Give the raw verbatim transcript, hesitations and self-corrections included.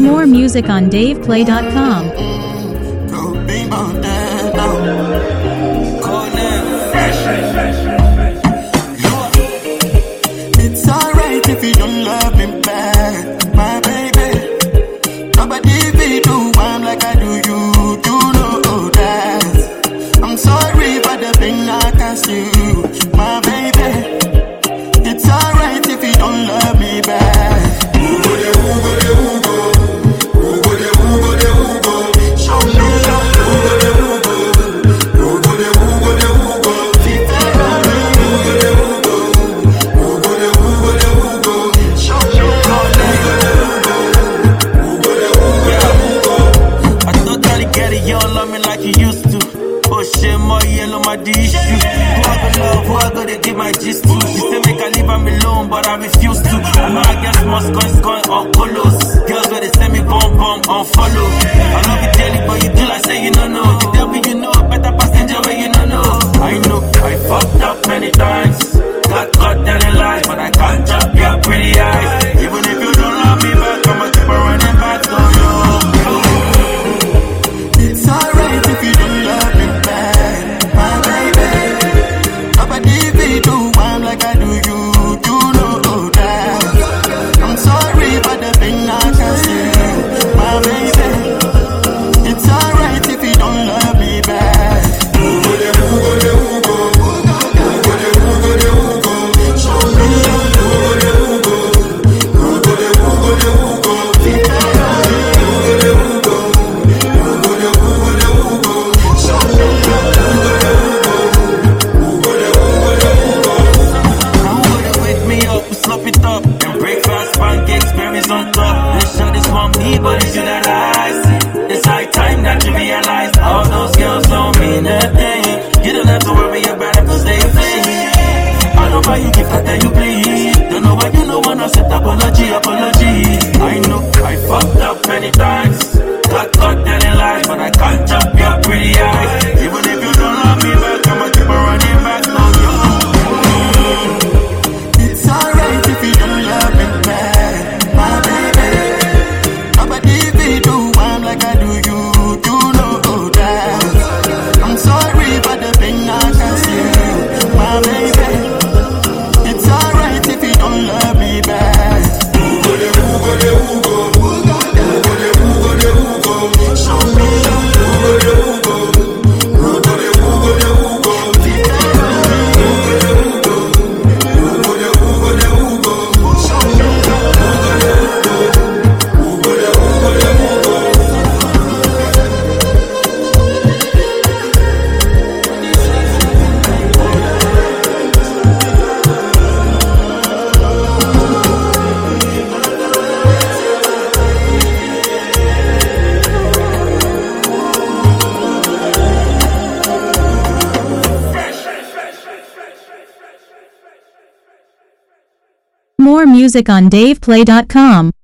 More music on dave play dot com. It's alright if you don't love me back, my baby. Nobody be do I'm like I do you, do know that. I'm sorry for the pain I cast you, my baby. It's alright if you don't love me back. Who go there, who go there, who go? Who go there, who go there, who go? Show me love. Who go there, who go? Who go there, who go there, who go? Who go there, who go? Who go there, who go there, who go? Show me love. Who go there, who go there, who go? I totally get it, you don't love me like you used to. Oh shit, more yellow, my D issue. Who I go love, who I go to give my gist to? She say make I leave, I'm alone, but I refuse to. I know I guess must go, it's going on colos. Girls where they send me bomb, bomb, unfollow. I love you daily, but you do like say you don't know. You tell me you know, better passenger where you don't know. I know, I fucked up many times. Got caught down in life, but I can't drop your pretty eyes. Even if you don't love me back, I'ma keep on running back to you. It's alright if you don't love me back, my baby. Nobody be do I'm like I do you, do know that. I'm sorry for the pain I cast you, my baby. It's alright if you don't love me back. Who go there, who go there, who go? Who go there, who go there, who go? Show me love. Who go there, who go? Who go there, who go there, who go? Who go there, who go? Who go there, who go there, who go? Show me love. Who go there, who go? Who go there, who go there, who go? Now who go there wake me up, we slop it up and breakfast, pancakes, berries on top. This shot is for me, but it's you that I see. It's high time that you realize all those girls don't mean a thing. You don't have to worry about it, cause they play. I don't buy you gift, I tell you please. Don't know why you know when I said apology, apology. I know I fucked up many times. Got caught dead in life, but I can't jump your pretty eyes. Even if you don't love me back, I'ma keep on running back on you. It's alright if you don't love me back, my baby. Nobody be do I'm like I do you, do know that. I'm sorry for the pain I cast you, my baby. It's alright if you don't love me back. Who go there, who go there, who go? Who go there, who go there, who go? Show me love. Who go there, who go? Who go there, who go there, who go? Who go there, who go? Who go there, who go there, who go? Show me love. Who go there, who go? Who go there, who go there, who go? More music on dave play dot com.